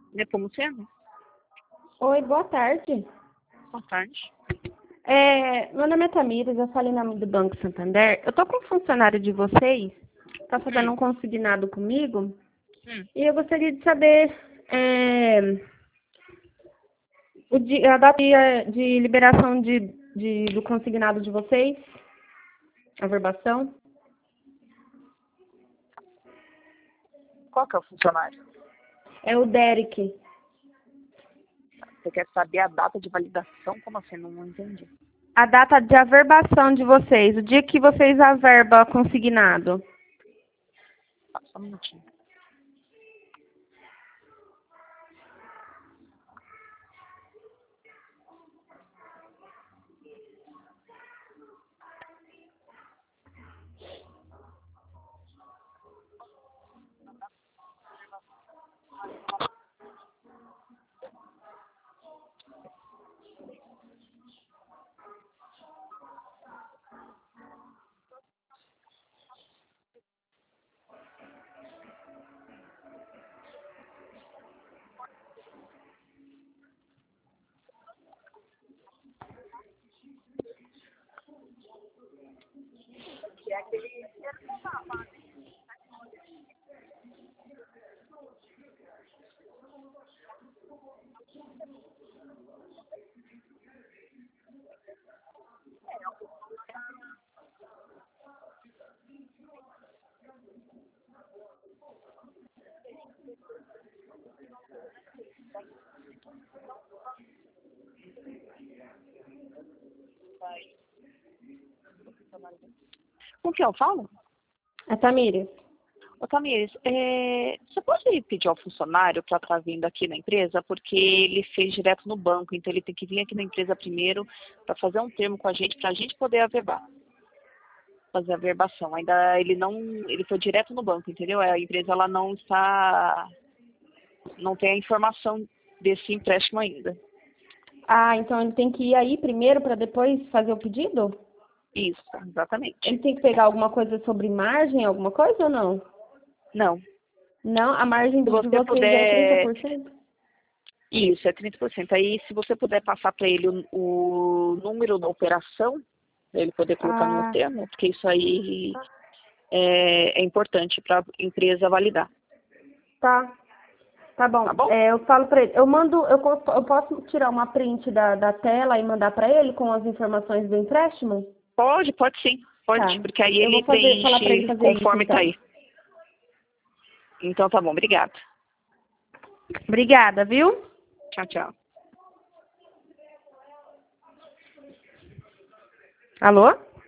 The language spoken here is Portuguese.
Nepomuceno? Oi, boa tarde. Boa tarde. Meu nome é Tamires, eu falo em nome do Banco Santander. Eu tô com um funcionário de vocês, tá fazendo um consignado comigo, e eu gostaria de saber a data de liberação do consignado de vocês, a verbação. Qual que é o funcionário? É o Derek. Você quer saber a data de validação? Como assim? Não entendi. A data de averbação de vocês, o dia que vocês averba consignado. Só um minutinho. Com quem eu falo? A Tamires. Ô, Tamires, você pode pedir ao funcionário para estar vindo aqui na empresa? Porque ele fez direto no banco, então ele tem que vir aqui na empresa primeiro para fazer um termo com a gente, para a gente poder averbar. Fazer a verbação. Ainda ele foi direto no banco, entendeu? A empresa ela não tem a informação desse empréstimo ainda. Ah, então ele tem que ir aí primeiro para depois fazer o pedido? Isso, exatamente. Ele tem que pegar alguma coisa sobre margem, alguma coisa ou não? Não. Não, a margem Se de você vocês é puder... 30%? Isso, é 30%. Aí, se você puder passar para ele o número da operação, para ele poder colocar no Ah, termo, porque isso aí é importante para a empresa validar. tá. Tá bom. Tá bom? Eu falo para ele. Eu posso tirar uma print da tela e mandar para ele com as informações do empréstimo? Pode sim. Pode, Tá. porque aí Eu ele vou falar para ele preenche fazer isso, conforme tá então. aí. Então tá bom, obrigada. Obrigada, viu? Tchau, tchau. Alô?